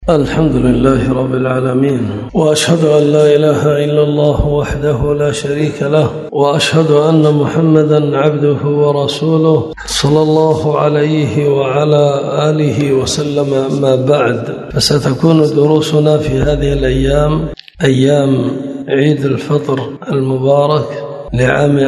الحمد لله رب العالمين، وأشهد أن لا إله إلا الله وحده لا شريك له، وأشهد أن محمدا عبده ورسوله صلى الله عليه وعلى آله وسلم. أما بعد، فستكون دروسنا في هذه الأيام أيام عيد الفطر المبارك لعام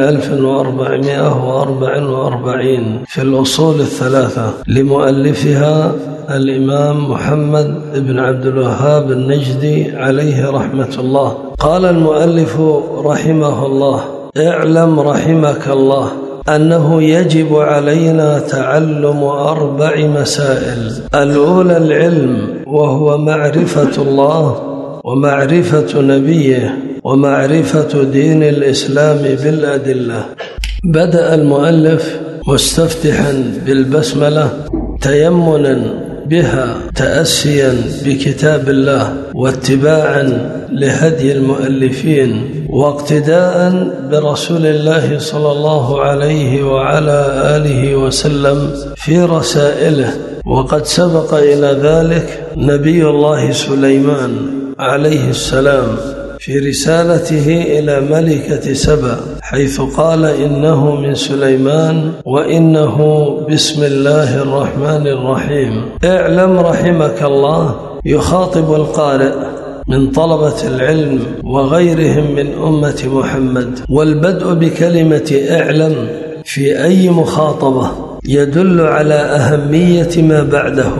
1444 في الأصول الثلاثة لمؤلفها الإمام محمد بن عبد الوهاب النجدي عليه رحمة الله. قال المؤلف رحمه الله: اعلم رحمك الله أنه يجب علينا تعلم 4 مسائل. الأولى العلم، وهو معرفة الله ومعرفة نبيه ومعرفة دين الإسلام بالأدلة. بدأ المؤلف مستفتحا بالبسملة تيمنا بها، تأسيا بكتاب الله واتباعا لهدي المؤلفين واقتداء برسول الله صلى الله عليه وعلى آله وسلم في رسائله. وقد سبق إلى ذلك نبي الله سليمان عليه السلام في رسالته إلى ملكة سبأ، حيث قال: إنه من سليمان وإنه بسم الله الرحمن الرحيم. اعلم رحمك الله، يخاطب القارئ من طلبة العلم وغيرهم من أمة محمد. والبدء بكلمة اعلم في أي مخاطبة يدل على أهمية ما بعده،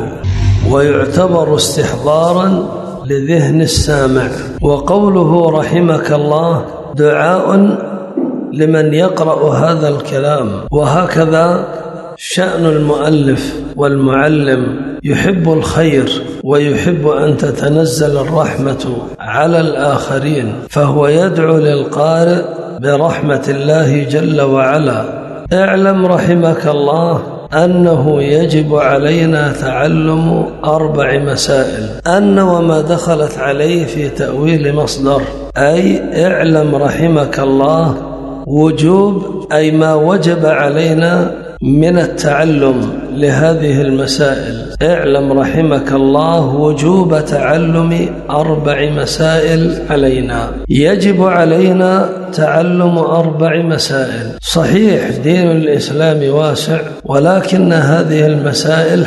ويعتبر استحضارا لذهن السامع. وقوله رحمك الله دعاء لمن يقرأ هذا الكلام. وهكذا شأن المؤلف والمعلم، يحب الخير ويحب أن تتنزل الرحمة على الآخرين، فهو يدعو للقارئ برحمة الله جل وعلا. اعلم رحمك الله أنه يجب علينا تعلم 4 مسائل. أن وما دخلت عليه في تأويل مصدر، أي اعلم رحمك الله وجوب، أي ما وجب علينا من التعلم لهذه المسائل. اعلم رحمك الله وجوب تعلم 4 مسائل علينا. يجب علينا تعلم 4 مسائل. صحيح دين الإسلام واسع، ولكن هذه المسائل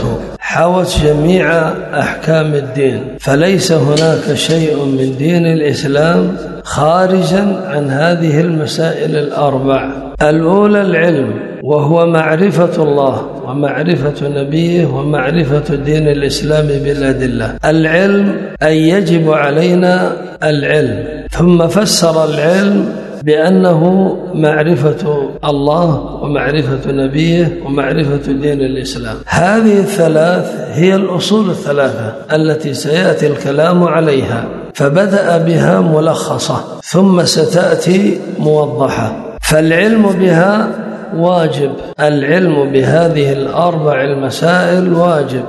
حوت جميع أحكام الدين، فليس هناك شيء من دين الإسلام خارجا عن هذه المسائل ال4. الأولى العلم، وهو معرفة الله ومعرفة نبيه ومعرفة دين الإسلام بالأدلة. العلم أي يجب علينا العلم، ثم فسر العلم بأنه معرفة الله ومعرفة نبيه ومعرفة دين الإسلام. هذه الثلاث هي الأصول الثلاثة التي سيأتي الكلام عليها، فبدأ بها ملخصة ثم ستأتي موضحة. فالعلم بها واجب، العلم بهذه ال4 المسائل واجب.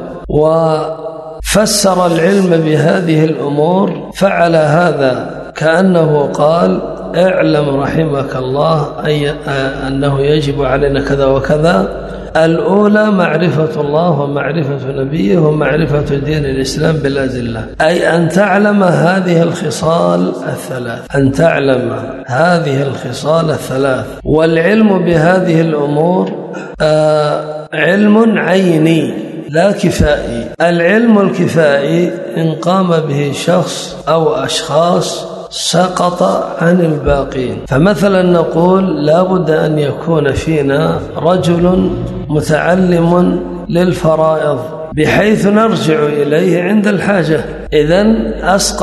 وفسر العلم بهذه الأمور، فعل هذا كأنه قال: اعلم رحمك الله أي أنه يجب علينا كذا وكذا. الأولى معرفة الله ومعرفة نبيه ومعرفة دين الإسلام بالأدلة، أي أن تعلم هذه الخصال الثلاث، أن تعلم هذه الخصال الثلاث. والعلم بهذه الأمور علم عيني لا كفائي. العلم الكفائي إن قام به شخص أو أشخاص سقط عن الباقين. فمثلا نقول لا بد أن يكون فينا رجل متعلم للفرائض بحيث نرجع إليه عند الحاجة، إذن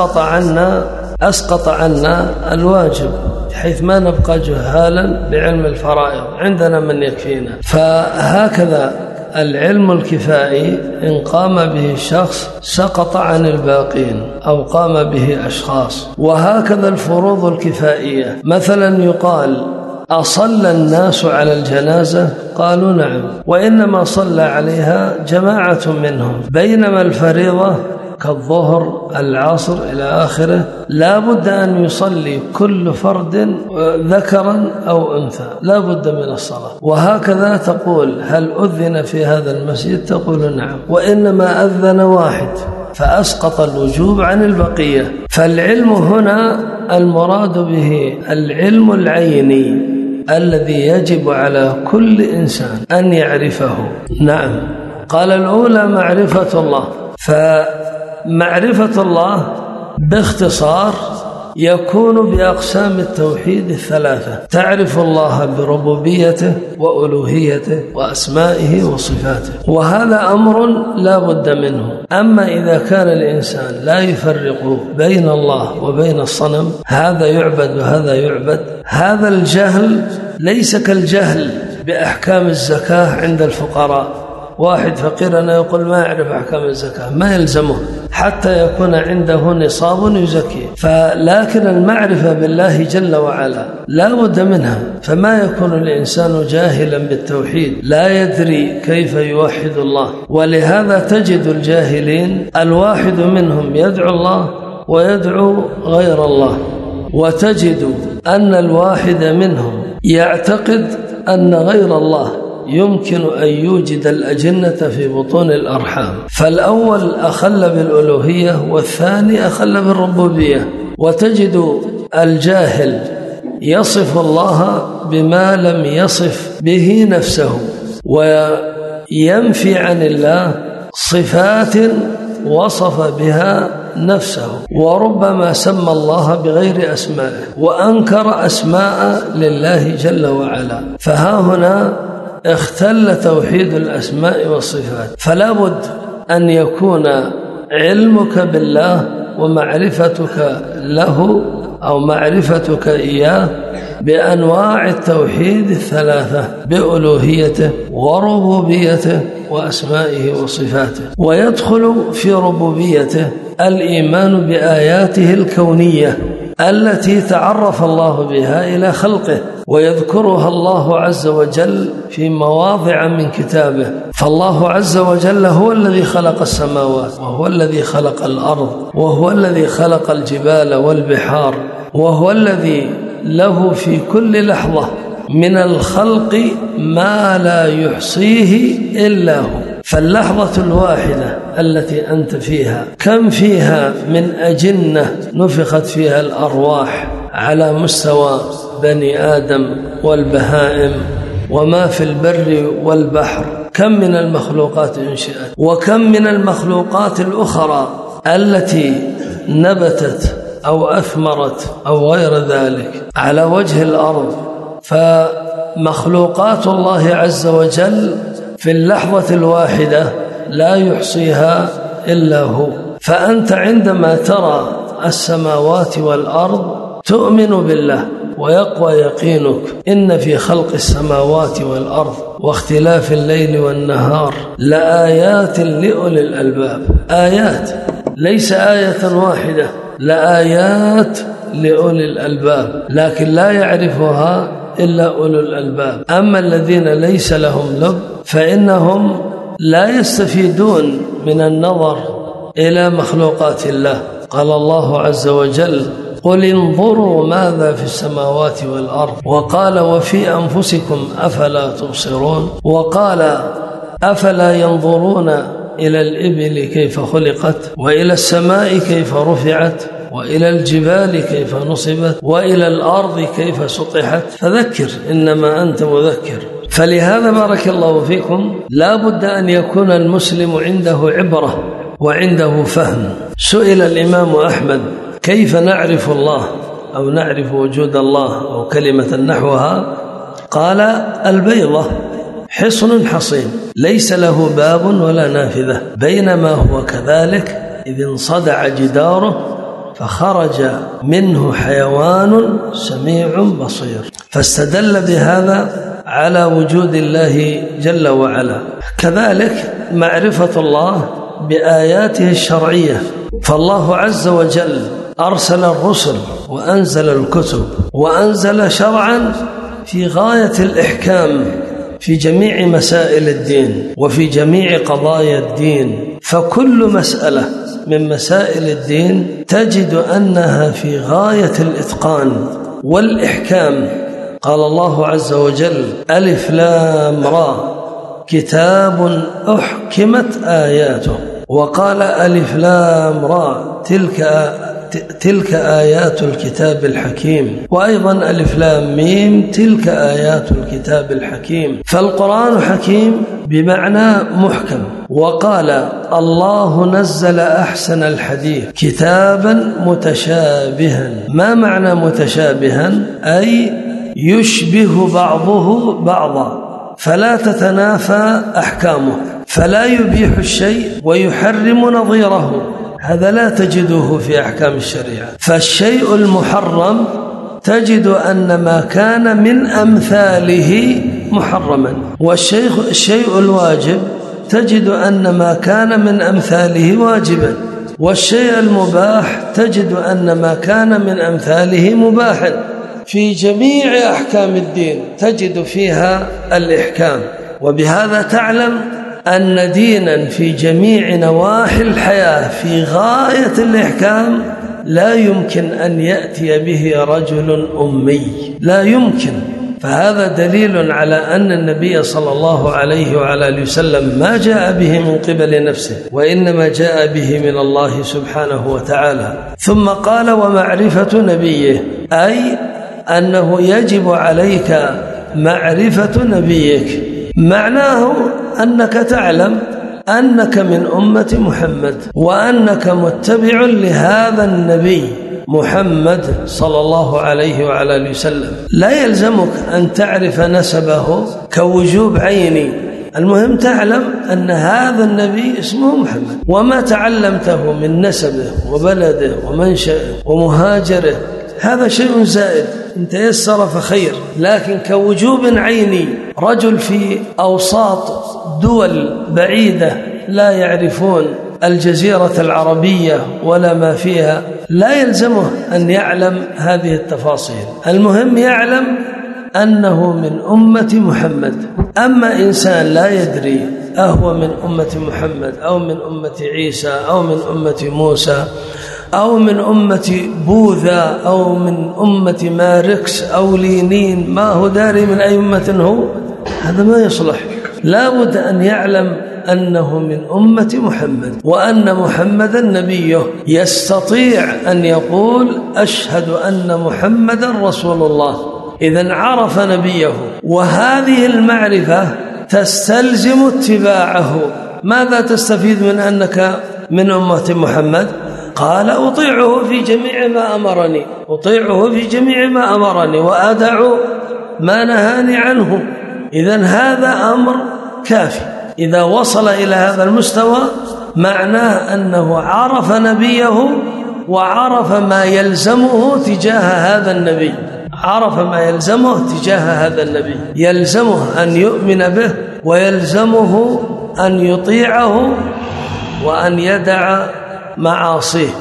أسقط عنا الواجب، بحيث ما نبقى جهالا بعلم الفرائض، عندنا من يكفينا. فهكذا العلم الكفائي إن قام به شخص سقط عن الباقين أو قام به أشخاص. وهكذا الفروض الكفائية، مثلا يقال: أصلى الناس على الجنازة؟ قالوا نعم، وإنما صلى عليها جماعة منهم، بينما الفريضة كالظهر العصر إلى آخره لا بد أن يصلي كل فرد ذكرا أو أنثى، لا بد من الصلاة. وهكذا تقول: هل أذن في هذا المسجد؟ تقول نعم، وإنما أذن واحد فأسقط الوجوب عن البقية. فالعلم هنا المراد به العلم العيني الذي يجب على كل إنسان أن يعرفه. نعم. قال الأولى معرفة الله. فمعرفة الله باختصار يكون بأقسام التوحيد الثلاثة: تعرف الله بربوبيته وألوهيته وأسمائه وصفاته، وهذا أمر لا بد منه. أما إذا كان الإنسان لا يفرق بين الله وبين الصنم، هذا يعبد وهذا يعبد، هذا الجهل ليس كالجهل بأحكام الزكاة عند الفقراء. واحد فقير أنا يقول ما يعرف أحكام الزكاة، ما يلزمه حتى يكون عنده نصاب يزكيه. لكن المعرفة بالله جل وعلا لا بد منها، فما يكون الإنسان جاهلا بالتوحيد لا يدري كيف يوحد الله. ولهذا تجد الجاهلين الواحد منهم يدعو الله ويدعو غير الله، وتجد أن الواحد منهم يعتقد أن غير الله يمكن أن يوجد الأجنة في بطون الأرحام. فالأول أخل بالألوهية والثاني أخل بالربوبية. وتجد الجاهل يصف الله بما لم يصف به نفسه، وينفي عن الله صفات وصف بها نفسه، وربما سمى الله بغير أسمائه وأنكر أسماء لله جل وعلا. فها هنا اختل توحيد الأسماء والصفات. فلا بد أن يكون علمك بالله ومعرفتك له أو معرفتك إياه بأنواع التوحيد الثلاثة، بألوهيته وربوبيته وأسمائه وصفاته. ويدخل في ربوبيته الإيمان بآياته الكونية التي تعرف الله بها إلى خلقه، ويذكرها الله عز وجل في مواضع من كتابه. فالله عز وجل هو الذي خلق السماوات، وهو الذي خلق الأرض، وهو الذي خلق الجبال والبحار، وهو الذي له في كل لحظة من الخلق ما لا يحصيه إلا هو. فاللحظة الواحدة التي أنت فيها كم فيها من أجنة نفخت فيها الأرواح على مستوى بني آدم والبهائم وما في البر والبحر، كم من المخلوقات انشئت، وكم من المخلوقات الأخرى التي نبتت أو أثمرت أو غير ذلك على وجه الأرض. فمخلوقات الله عز وجل في اللحظة الواحدة لا يحصيها إلا هو. فأنت عندما ترى السماوات والأرض تؤمن بالله ويقوى يقينك إن في خلق السماوات والأرض واختلاف الليل والنهار لآيات لأولي الألباب. آيات، ليس آية واحدة، لآيات لأولي الألباب، لكن لا يعرفها إلا أولو الألباب. أما الذين ليس لهم لب فإنهم لا يستفيدون من النظر إلى مخلوقات الله. قال الله عز وجل: قل انظروا ماذا في السماوات والأرض، وقال: وفي أنفسكم أفلا تبصرون، وقال: أفلا ينظرون إلى الإبل كيف خلقت، وإلى السماء كيف رفعت، وإلى الجبال كيف نصبت، وإلى الأرض كيف سطحت. فذكر إنما أنت مذكر. فلهذا بارك الله فيكم لا بد أن يكون المسلم عنده عبرة وعنده فهم. سئل الإمام أحمد: كيف نعرف الله أو نعرف وجود الله أو كلمة نحوها؟ قال: البيضة حصن حصين ليس له باب ولا نافذة، بينما هو كذلك إذ انصدع جداره فخرج منه حيوان سميع بصير. فاستدل بهذا على وجود الله جل وعلا. كذلك معرفة الله بآياته الشرعية. فالله عز وجل أرسل الرسل وأنزل الكتب وأنزل شرعا في غاية الإحكام في جميع مسائل الدين وفي جميع قضايا الدين. فكل مسألة من مسائل الدين تجد أنها في غاية الإتقان والإحكام. قال الله عز وجل: ألف لام را كتاب أحكمت آياته وقال ألف لام را تلك آيات الكتاب الحكيم، وأيضا ألف لام ميم تلك آيات الكتاب الحكيم. فالقرآن حكيم بمعنى محكم. وقال الله نزل أحسن الحديث كتابا متشابها. ما معنى متشابها؟ أي يشبه بعضه بعضا فلا تتنافى أحكامه، فلا يبيح الشيء ويحرم نظيره، هذا لا تجده في أحكام الشريعة. فالشيء المحرم تجد أن ما كان من أمثاله محرما، والشيء الواجب تجد أن ما كان من أمثاله واجبا، والشيء المباح تجد أن ما كان من أمثاله مباحا. في جميع أحكام الدين تجد فيها الإحكام. وبهذا تعلم أن دينا في جميع نواحي الحياة في غاية الإحكام لا يمكن أن يأتي به رجل أمي، لا يمكن. فهذا دليل على أن النبي صلى الله عليه وعلى آله وسلم ما جاء به من قبل نفسه، وإنما جاء به من الله سبحانه وتعالى. ثم قال ومعرفة نبيه، أي أنه يجب عليك معرفة نبيك. معناه أنك تعلم أنك من أمة محمد، وأنك متبع لهذا النبي محمد صلى الله عليه وعلى آله وسلم. لا يلزمك أن تعرف نسبه كوجوب عيني، المهم تعلم أن هذا النبي اسمه محمد، وما تعلمته من نسبه وبلده ومنشأه ومهاجره هذا شيء زائد، إن تيسر فخير. لكن كوجوب عيني رجل في أوساط دول بعيدة لا يعرفون الجزيرة العربية ولا ما فيها، لا يلزمه أن يعلم هذه التفاصيل، المهم يعلم أنه من أمة محمد. أما إنسان لا يدري أهو من أمة محمد أو من أمة عيسى أو من أمة موسى أو من أمة بوذا أو من أمة ماركس أو لينين، ما هو داري من أي أمة هو، هذا ما يصلح. لا بد أن يعلم أنه من أمة محمد، وأن محمدا نبيه، يستطيع أن يقول أشهد أن محمدا رسول الله. إذن عرف نبيه، وهذه المعرفة تستلزم اتباعه. ماذا تستفيد من أنك من أمة محمد؟ قال أطيعه في جميع ما أمرني، أطيعه في جميع ما أمرني وأدع ما نهاني عنه. إذن هذا أمر كافي. إذا وصل إلى هذا المستوى معناه أنه عرف نبيه وعرف ما يلزمه تجاه هذا النبي، عرف ما يلزمه تجاه هذا النبي، يلزمه أن يؤمن به ويلزمه أن يطيعه وأن يدع معاصيه.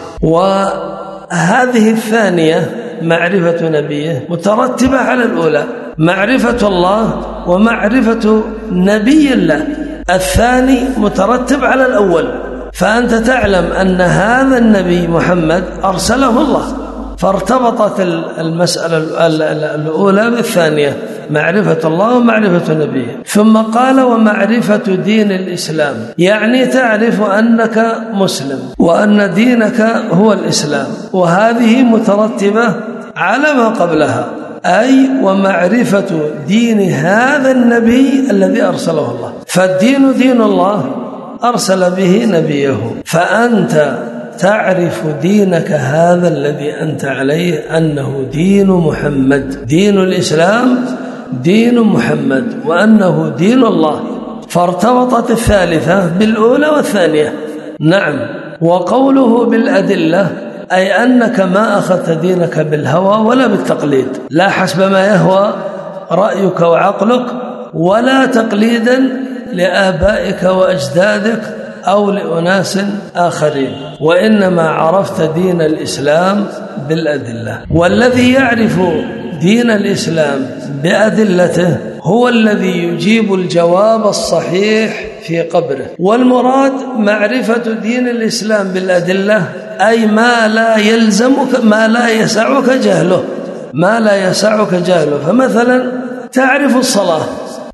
وهذه الثانية معرفة نبيه مترتبة على الأولى، معرفة الله ومعرفة نبي الله. الثاني مترتب على الأول، فأنت تعلم أن هذا النبي محمد أرسله الله، فارتبطت المسألة الأولى بالثانية، معرفة الله ومعرفة نبيه. ثم قال ومعرفة دين الإسلام، يعني تعرف أنك مسلم وأن دينك هو الإسلام، وهذه مترتبة على ما قبلها، أي ومعرفة دين هذا النبي الذي أرسله الله. فالدين دين الله أرسل به نبيه، فأنت تعرف دينك هذا الذي أنت عليه أنه دين محمد، دين الإسلام دين محمد، وأنه دين الله. فارتبطت الثالثة بالأولى والثانية. نعم. وقوله بالأدلة أي أنك ما أخذت دينك بالهوى ولا بالتقليد، لا حسب ما يهوى رأيك وعقلك، ولا تقليدا لآبائك وأجدادك أو لأناس آخرين، وإنما عرفت دين الإسلام بالأدلة. والذي يعرف دين الإسلام بأدلته هو الذي يجيب الجواب الصحيح في قبره. والمراد معرفة دين الإسلام بالأدلة أي ما لا يلزمك، ما لا يسعك جهله، ما لا يسعك جهله. فمثلا تعرف الصلاة،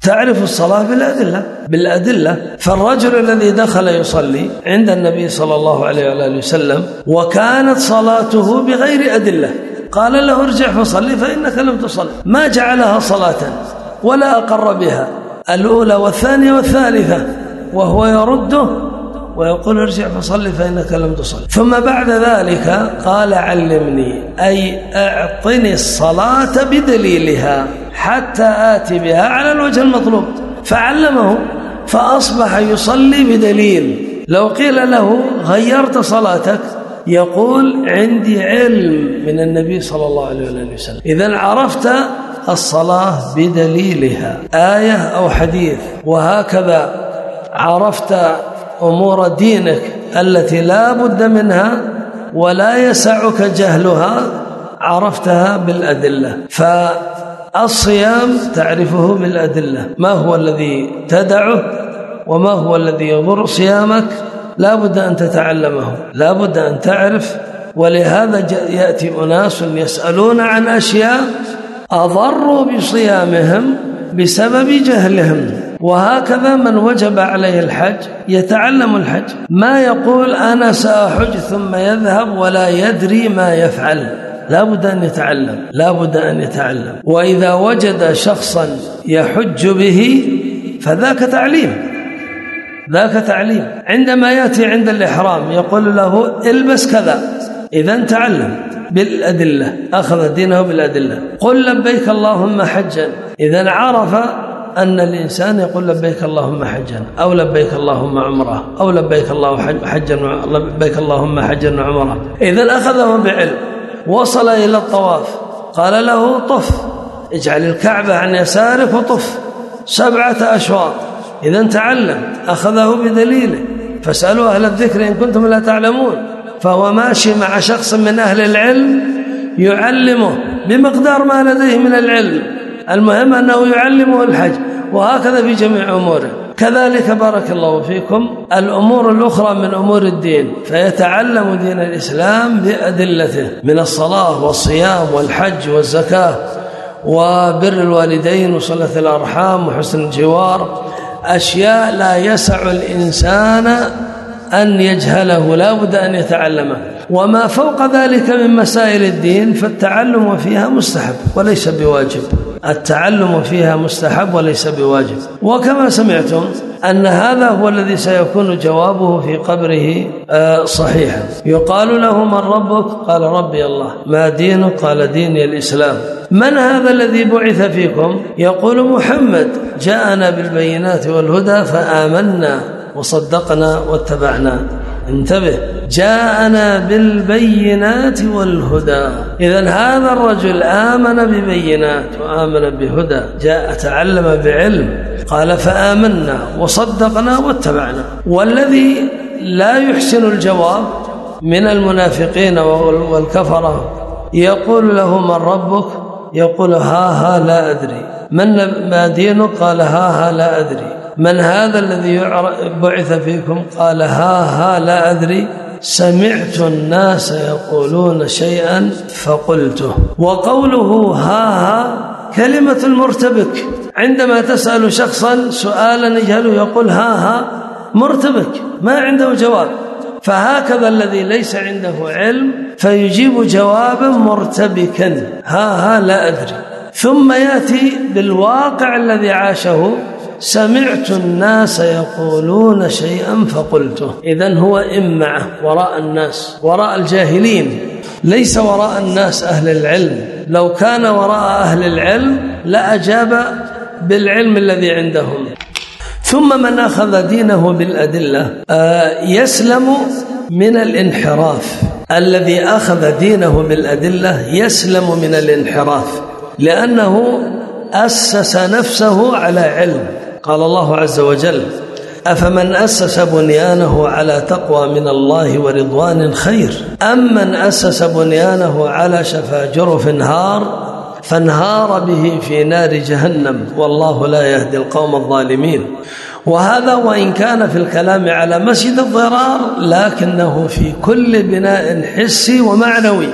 تعرف الصلاة بالأدلة. فالرجل الذي دخل يصلي عند النبي صلى الله عليه وآله وسلم وكانت صلاته بغير أدلة، قال له ارجع فصلي فإنك لم تصل، ما جعلها صلاة ولا أقر بها الأولى والثانية والثالثة، وهو يرده ويقول ارجع فصلي فإنك لم تصل. ثم بعد ذلك قال علمني، أي أعطني الصلاة بدليلها حتى آتي بها على الوجه المطلوب، فعلمه فأصبح يصلي بدليل. لو قيل له غيرت صلاتك يقول عندي علم من النبي صلى الله عليه وسلم. إذن عرفت الصلاة بدليلها، آية أو حديث. وهكذا عرفت أمور دينك التي لا بد منها ولا يسعك جهلها، عرفتها بالأدلة. فالصيام تعرفه بالأدلة، ما هو الذي تدعه وما هو الذي يضر صيامك لا بد أن تتعلمه، لا بد أن تعرف. ولهذا يأتي أناس يسألون عن أشياء أضروا بصيامهم بسبب جهلهم. وهكذا من وجب عليه الحج يتعلم الحج، ما يقول أنا سأحج ثم يذهب ولا يدري ما يفعل، لا بد أن يتعلم، لا بد أن يتعلم. وإذا وجد شخصا يحج به فذاك تعليم، ذاك تعليم. عندما يأتي عند الإحرام يقول له البس كذا، إذن تعلم بالأدلة، أخذ دينه بالأدلة. قل لبيك اللهم حجا، إذن عرف أن الإنسان يقول لبيك اللهم حجا أو لبيك اللهم عمره أو لبيك اللهم حجا وعمره. إذن أخذه بعلم. وصل إلى الطواف قال له طف، اجعل الكعبة عن يسارك وطف 7 أشواط، إذن تعلم، أخذه بدليله. فاسألوا أهل الذكر إن كنتم لا تعلمون. فهو ماشي مع شخص من أهل العلم يعلمه بمقدار ما لديه من العلم، المهم أنه يعلمه الحج. وهكذا في جميع أموره. كذلك بارك الله فيكم الأمور الأخرى من أمور الدين، فيتعلم دين الإسلام بأدلته من الصلاة والصيام والحج والزكاة وبر الوالدين وصلة الأرحام وحسن الجوار، أشياء لا يسع الإنسان أن يجهله، لا بد أن يتعلمه. وما فوق ذلك من مسائل الدين فالتعلم فيها مستحب وليس بواجب، التعلم فيها مستحب وليس بواجب. وكما سمعتم أن هذا هو الذي سيكون جوابه في قبره صحيحا. يقال له من ربك؟ قال ربي الله. ما دينك؟ قال ديني الإسلام. من هذا الذي بعث فيكم؟ يقول محمد جاءنا بالبينات والهدى فآمنا وصدقنا واتبعنا. انتبه، جاءنا بالبينات والهدى. إذن هذا الرجل آمن ببينات وآمن بهدى، جاء تعلم بعلم، قال فآمنا وصدقنا واتبعنا. والذي لا يحسن الجواب من المنافقين والكفرة يقول له من ربك؟ يقول ها لا أدري. ما دينك؟ قال ها لا أدري. من هذا الذي بعث فيكم؟ قال ها لا أدري. سمعت الناس يقولون شيئا فقلته. وقوله ها كلمة المرتبك، عندما تسأل شخصا سؤالا يجهله يقول ها مرتبك، ما عنده جواب. فهكذا الذي ليس عنده علم فيجيب جوابا مرتبكا، ها لا أدري. ثم يأتي بالواقع الذي عاشه، سمعت الناس يقولون شيئا فقلته. إذن هو إمعة وراء الناس، وراء الجاهلين، ليس وراء الناس أهل العلم. لو كان وراء أهل العلم لأجاب بالعلم الذي عندهم. ثم من أخذ دينه بالأدلة يسلم من الانحراف. الذي أخذ دينه بالأدلة يسلم من الانحراف، لأنه أسس نفسه على علم. قال الله عز وجل أفمن أسس بنيانه على تقوى من الله ورضوان خير أم من أسس بنيانه على شفا جرف نهار فانهار به في نار جهنم والله لا يهدي القوم الظالمين. وهذا وإن كان في الكلام على مسجد الضرار، لكنه في كل بناء حسي ومعنوي.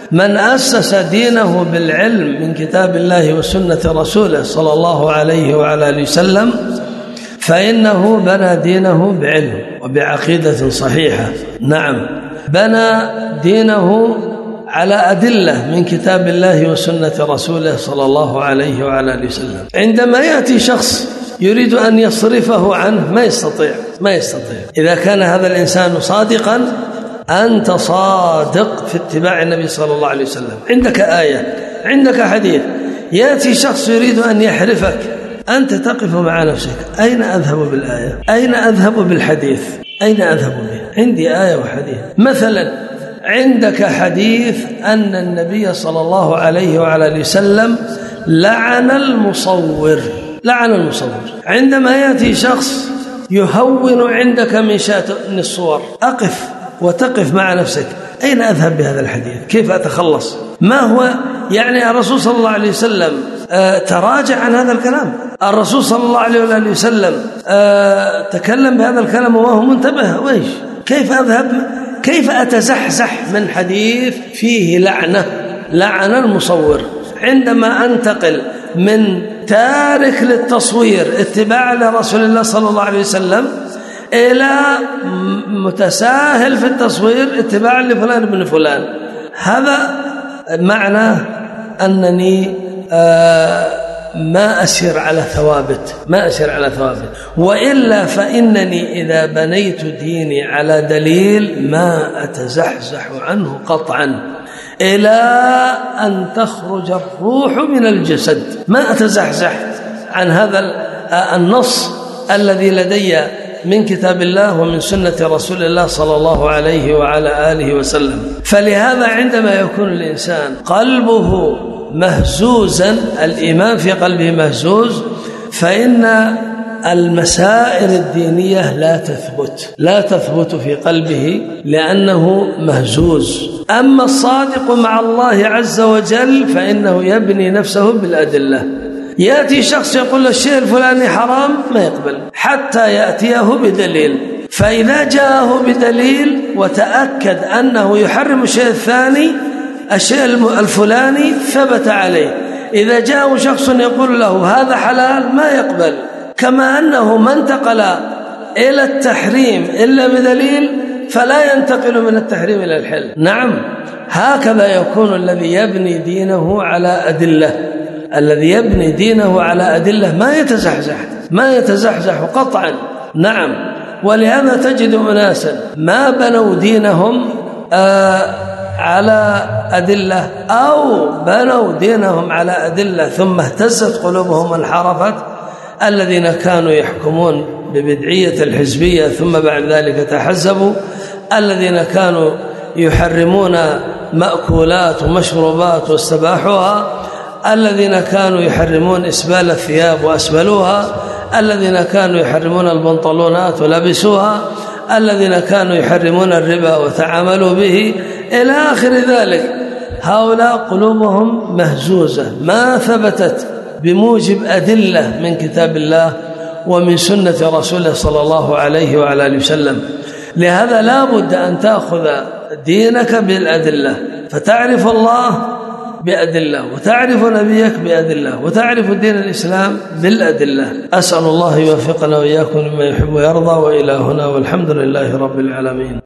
من أسس دينه بالعلم من كتاب الله وسنة رسوله صلى الله عليه وعلى آله وسلم فإنه بنى دينه بعلم وبعقيدة صحيحة. نعم، بنى دينه على أدلة من كتاب الله وسنة رسوله صلى الله عليه وعلى آله وسلم. عندما يأتي شخص يريد أن يصرفه عنه ما يستطيع. إذا كان هذا الإنسان صادقا أنت صادق في اتباع النبي صلى الله عليه وسلم، عندك آية، عندك حديث، يأتي شخص يريد أن يحرفك، أنت تقف مع نفسك: أين أذهب بالآية؟ أين أذهب بالحديث؟ أين أذهب به؟ عندي آية وحديث. مثلا عندك حديث أن النبي صلى الله عليه وعلى آله وسلم لعن المصور. عندما يأتي شخص يهون عندك من شأن الصور، أقف وتقف مع نفسك: أين أذهب بهذا الحديث؟ كيف أتخلص؟ ما هو يعني الرسول صلى الله عليه وسلم تراجع عن هذا الكلام؟ الرسول صلى الله عليه وآله وسلم تكلم بهذا الكلام وهو منتبه. وإيش؟ كيف أتزحزح من حديث فيه لعن المصور؟ عندما أنتقل من تارك للتصوير اتباع لرسول الله صلى الله عليه وسلم إلى متساهل في التصوير اتباع لفلان بن فلان، هذا معناه أنني ما أسير على ثوابت. وإلا فإنني إذا بنيت ديني على دليل ما أتزحزح عنه قطعا إلى أن تخرج الروح من الجسد. ما أتزحزح عن هذا النص الذي لدي من كتاب الله ومن سنة رسول الله صلى الله عليه وعلى آله وسلم. فلهذا عندما يكون الإنسان قلبه مهزوزا، الإيمان في قلبه مهزوز، فإن المسائل الدينية لا تثبت في قلبه لأنه مهزوز. أما الصادق مع الله عز وجل فإنه يبني نفسه بالأدلة. يأتي شخص يقول الشيء الفلاني حرام، ما يقبل حتى يأتيه بدليل. فإذا جاءه بدليل وتأكد أنه يحرم الشيء الثاني، الشيء الفلاني ثبت عليه. إذا جاءه شخص يقول له هذا حلال، ما يقبل. كما أنه ما انتقل إلى التحريم إلا بدليل فلا ينتقل من التحريم إلى الحل. نعم، هكذا يكون الذي يبني دينه على أدلة، ما يتزحزح قطعا. نعم، ولهذا تجد أناسا ما بنوا دينهم على أدلة أو بنوا دينهم على أدلة ثم اهتزت قلوبهم وانحرفت. الذين كانوا يحكمون ببدعية الحزبية ثم بعد ذلك تحزبوا، الذين كانوا يحرمون مأكولات ومشروبات واستباحوها، الذين كانوا يحرمون إسبال الثياب وأسبلوها، الذين كانوا يحرمون البنطلونات ولبسوها، الذين كانوا يحرمون الربا وتعاملوا به إلى آخر ذلك. هؤلاء قلوبهم مهزوزة، ما ثبتت بموجب أدلة من كتاب الله ومن سنة رسوله صلى الله عليه وعلى آله وسلم. لهذا لا بد أن تأخذ دينك بالأدلة، فتعرف الله بأدلة، وتعرف نبيك بأدلة، وتعرف دين الإسلام بالأدلة. أسأل الله يوفقنا وإياكم لما يحب ويرضى. وإلى هنا والحمد لله رب العالمين.